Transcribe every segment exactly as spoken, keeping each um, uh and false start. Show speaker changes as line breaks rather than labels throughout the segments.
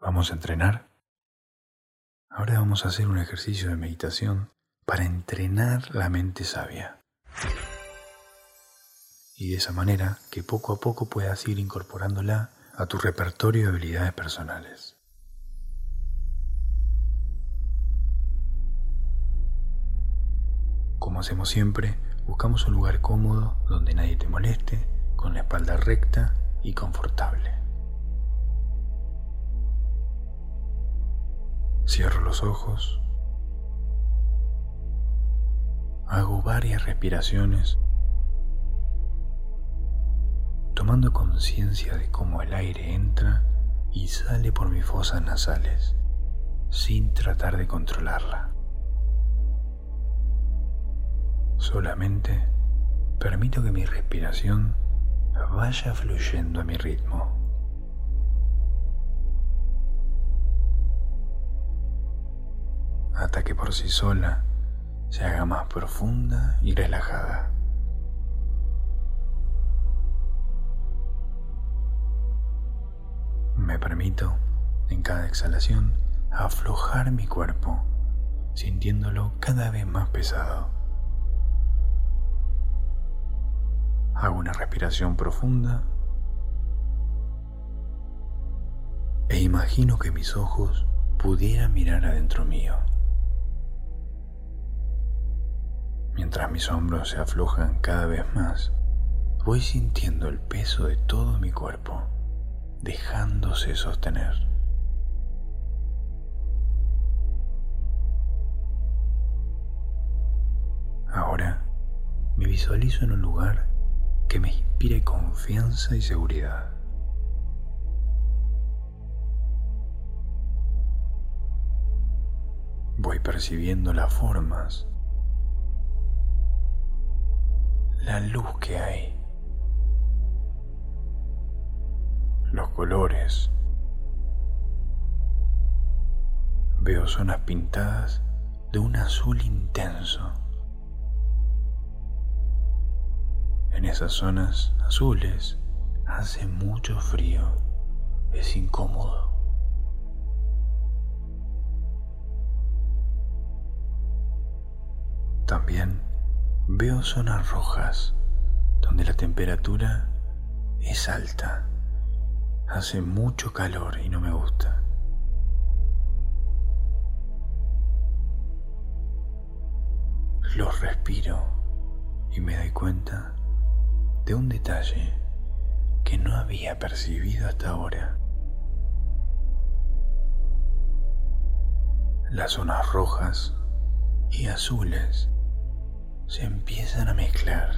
¿Vamos a entrenar? Ahora vamos a hacer un ejercicio de meditación para entrenar la mente sabia. Y de esa manera que poco a poco puedas ir incorporándola a tu repertorio de habilidades personales. Como hacemos siempre, buscamos un lugar cómodo donde nadie te moleste, con la espalda recta y confortable. Cierro los ojos, hago varias respiraciones, tomando conciencia de cómo el aire entra y sale por mis fosas nasales, sin tratar de controlarla. Solamente permito que mi respiración vaya fluyendo a mi ritmo. Hasta que por sí sola se haga más profunda y relajada. Me permito, en cada exhalación, aflojar mi cuerpo, sintiéndolo cada vez más pesado. Hago una respiración profunda e imagino que mis ojos pudieran mirar adentro mío. Mientras mis hombros se aflojan cada vez más, voy sintiendo el peso de todo mi cuerpo, dejándose sostener. Ahora me visualizo en un lugar que me inspire confianza y seguridad. Voy percibiendo las formas, la luz que hay, los colores. Veo zonas pintadas de un azul intenso. En esas zonas azules hace mucho frío, es incómodo. También veo zonas rojas donde la temperatura es alta, hace mucho calor y no me gusta. Los respiro y me doy cuenta de un detalle que no había percibido hasta ahora. Las zonas rojas y azules se empiezan a mezclar.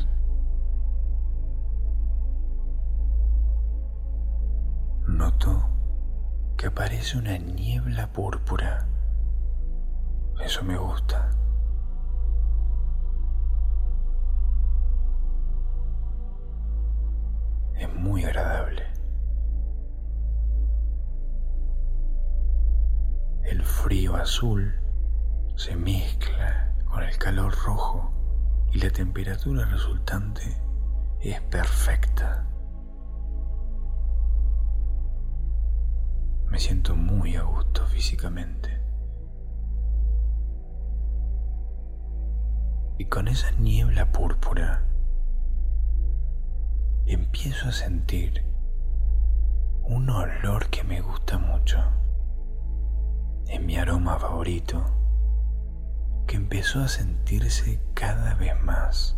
Noto que aparece una niebla púrpura. Eso me gusta. Es muy agradable. El frío azul se mezcla con el calor rojo y la temperatura resultante es perfecta. Me siento muy a gusto físicamente. Y con esa niebla púrpura empiezo a sentir un olor que me gusta mucho. Es mi aroma favorito, que empezó a sentirse cada vez más.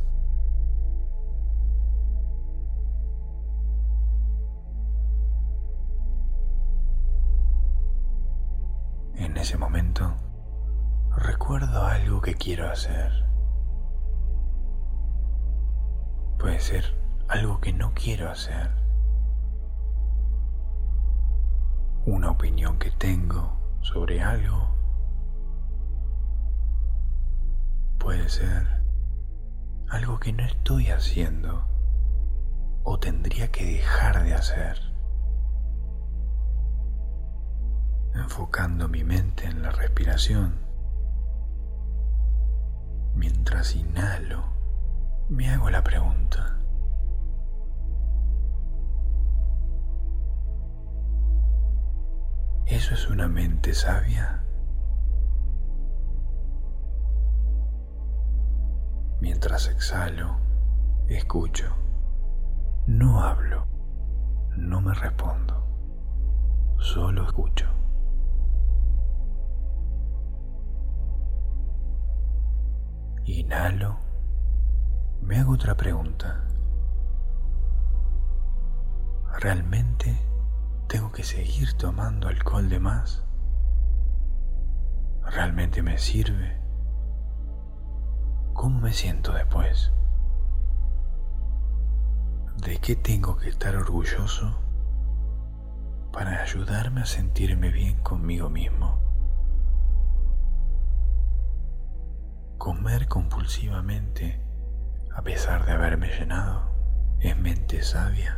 En ese momento, recuerdo algo que quiero hacer. Puede ser algo que no quiero hacer. Una opinión que tengo sobre algo. Puede ser algo que no estoy haciendo o tendría que dejar de hacer. Enfocando mi mente en la respiración, mientras inhalo, me hago la pregunta: ¿Eso es una mente sabia? Mientras exhalo, escucho. No hablo, no me respondo, solo escucho. Inhalo, me hago otra pregunta. ¿Realmente tengo que seguir tomando alcohol de más? ¿Realmente me sirve? ¿Cómo me siento después? ¿De qué tengo que estar orgulloso para ayudarme a sentirme bien conmigo mismo? ¿Comer compulsivamente a pesar de haberme llenado es mente sabia?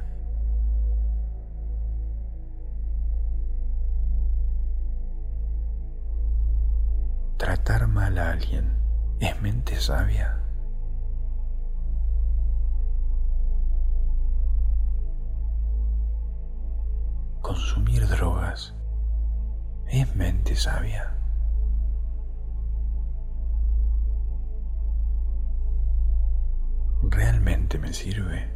¿Tratar mal a alguien es mente sabia? ¿Consumir drogas es mente sabia? ¿Realmente me sirve?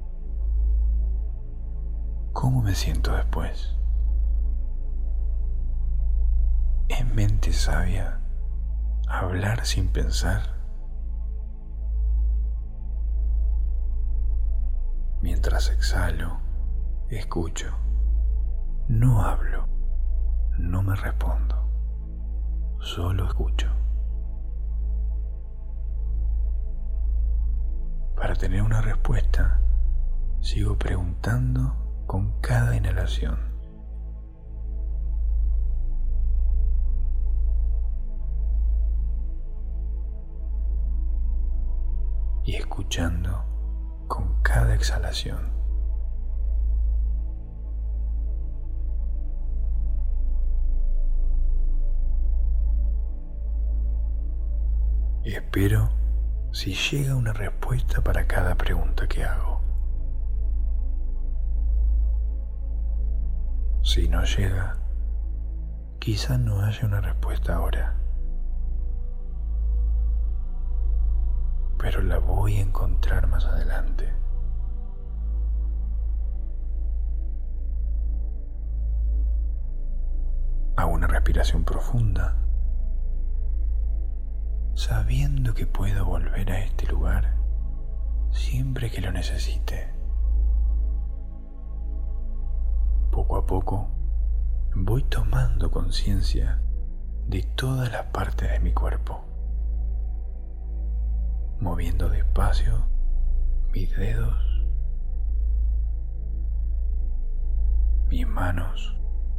¿Cómo me siento después? ¿Es mente sabia hablar sin pensar? Mientras exhalo, escucho. No hablo, no me respondo, solo escucho. Para tener una respuesta, sigo preguntando con cada inhalación. Y escuchando con cada exhalación. Y espero si llega una respuesta para cada pregunta que hago. Si no llega, quizá no haya una respuesta ahora, pero la voy a encontrar más adelante. Hago una respiración profunda, sabiendo que puedo volver a este lugar siempre que lo necesite. Poco a poco voy tomando conciencia de todas las partes de mi cuerpo, moviendo despacio mis dedos, mis manos,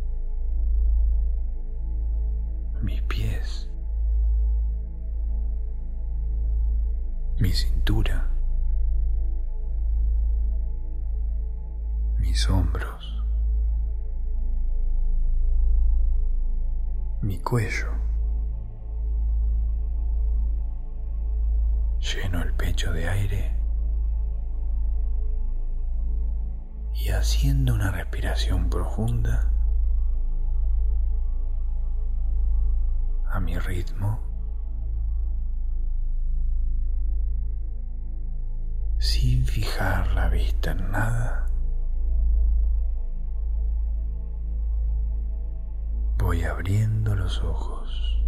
mis pies, mi cintura, mis hombros, mi cuello. Lleno el pecho de aire y haciendo una respiración profunda a mi ritmo, sin fijar la vista en nada, voy abriendo los ojos.